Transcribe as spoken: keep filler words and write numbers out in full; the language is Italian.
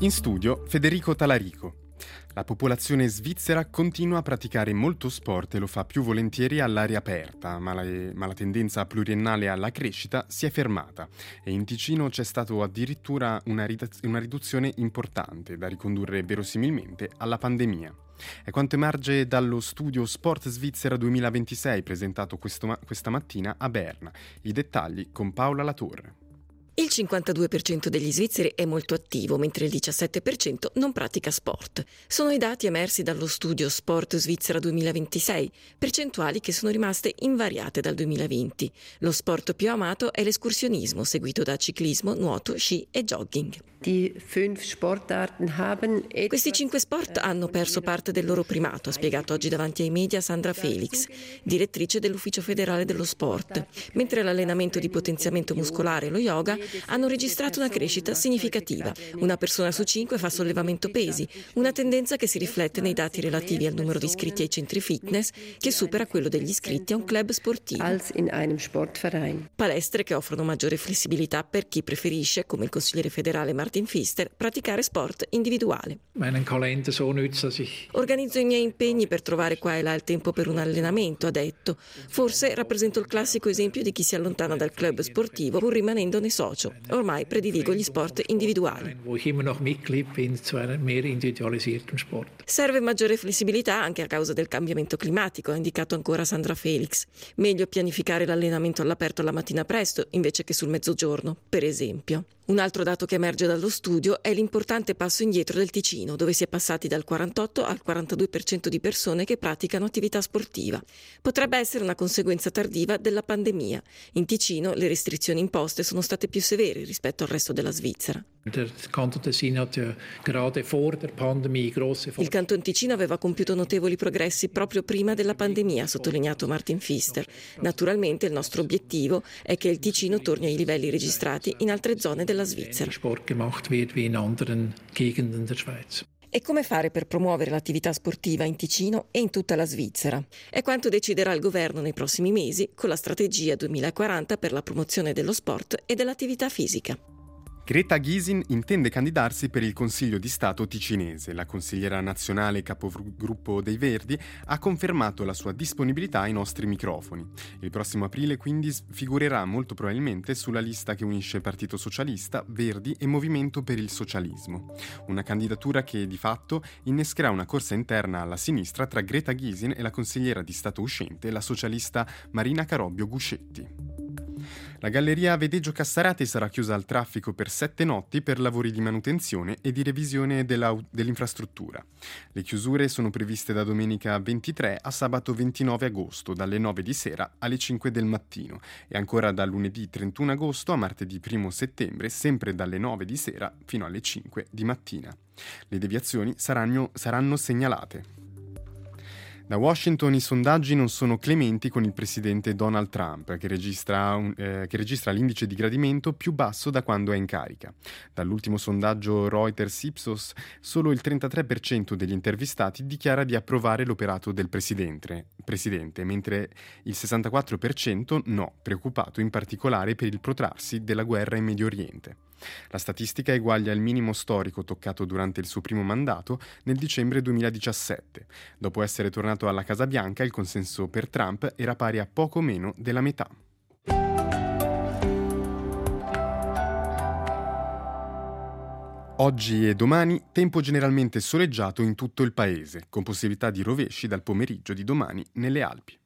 In studio Federico Talarico. La popolazione svizzera continua a praticare molto sport e lo fa più volentieri all'aria aperta, ma la, ma la tendenza pluriennale alla crescita si è fermata e in Ticino c'è stato addirittura una, ridaz- una riduzione importante da ricondurre verosimilmente alla pandemia. È quanto emerge dallo studio Sport Svizzera duemilaventisei presentato questo ma- questa mattina a Berna. I dettagli con Paola Latorre. Il cinquantadue per cento degli svizzeri è molto attivo, mentre il diciassette per cento non pratica sport. Sono i dati emersi dallo studio Sport Svizzera duemilaventisei, percentuali che sono rimaste invariate dal duemilaventi. Lo sport più amato è l'escursionismo, seguito da ciclismo, nuoto, sci e jogging. Questi cinque sport hanno perso parte del loro primato, ha spiegato oggi davanti ai media Sandra Felix, direttrice dell'Ufficio federale dello sport, mentre l'allenamento di potenziamento muscolare e lo yoga hanno registrato una crescita significativa. Una persona su cinque fa sollevamento pesi, una tendenza che si riflette nei dati relativi al numero di iscritti ai centri fitness, che supera quello degli iscritti a un club sportivo. Palestre che offrono maggiore flessibilità per chi preferisce, come il consigliere federale Martin Pfister, praticare sport individuale. Organizzo i miei impegni per trovare qua e là il tempo per un allenamento, ha detto. Forse rappresento il classico esempio di chi si allontana dal club sportivo pur rimanendone socio. Ormai prediligo gli sport individuali. Serve maggiore flessibilità anche a causa del cambiamento climatico, ha indicato ancora Sandra Felix. Meglio pianificare l'allenamento all'aperto la mattina presto invece che sul mezzogiorno, per esempio. Un altro dato che emerge dallo studio è l'importante passo indietro del Ticino, dove si è passati dal quarantotto al quarantadue per cento di persone che praticano attività sportiva. Potrebbe essere una conseguenza tardiva della pandemia. In Ticino le restrizioni imposte sono state più severe rispetto al resto della Svizzera. Il Canton Ticino aveva compiuto notevoli progressi proprio prima della pandemia, ha sottolineato Martin Pfister. Naturalmente il nostro obiettivo è che il Ticino torni ai livelli registrati in altre zone della Svizzera. E come fare per promuovere l'attività sportiva in Ticino e in tutta la Svizzera? È quanto deciderà il governo nei prossimi mesi con la strategia duemilaquaranta per la promozione dello sport e dell'attività fisica. Greta Gysin intende candidarsi per il Consiglio di Stato ticinese. La consigliera nazionale capogruppo dei Verdi ha confermato la sua disponibilità ai nostri microfoni. Il prossimo aprile quindi figurerà molto probabilmente sulla lista che unisce Partito Socialista, Verdi e Movimento per il Socialismo. Una candidatura che di fatto innescherà una corsa interna alla sinistra tra Greta Gysin e la consigliera di Stato uscente, la socialista Marina Carobbio Guscetti. La galleria Vedeggio Cassarate sarà chiusa al traffico per sette notti per lavori di manutenzione e di revisione della, dell'infrastruttura. Le chiusure sono previste da domenica ventitré a sabato ventinove agosto, dalle nove di sera alle cinque del mattino, e ancora da lunedì trentuno agosto a martedì primo settembre, sempre dalle nove di sera fino alle cinque di mattina. Le deviazioni saranno, saranno segnalate. Da Washington i sondaggi non sono clementi con il presidente Donald Trump, che registra, un, eh, che registra l'indice di gradimento più basso da quando è in carica. Dall'ultimo sondaggio Reuters-Ipsos, solo il trentatré per cento degli intervistati dichiara di approvare l'operato del presidente, presidente, mentre il sessantaquattro per cento no, preoccupato in particolare per il protrarsi della guerra in Medio Oriente. La statistica eguaglia il minimo storico toccato durante il suo primo mandato nel dicembre duemiladiciassette. Dopo essere tornato alla Casa Bianca, il consenso per Trump era pari a poco meno della metà. Oggi e domani tempo generalmente soleggiato in tutto il paese, con possibilità di rovesci dal pomeriggio di domani nelle Alpi.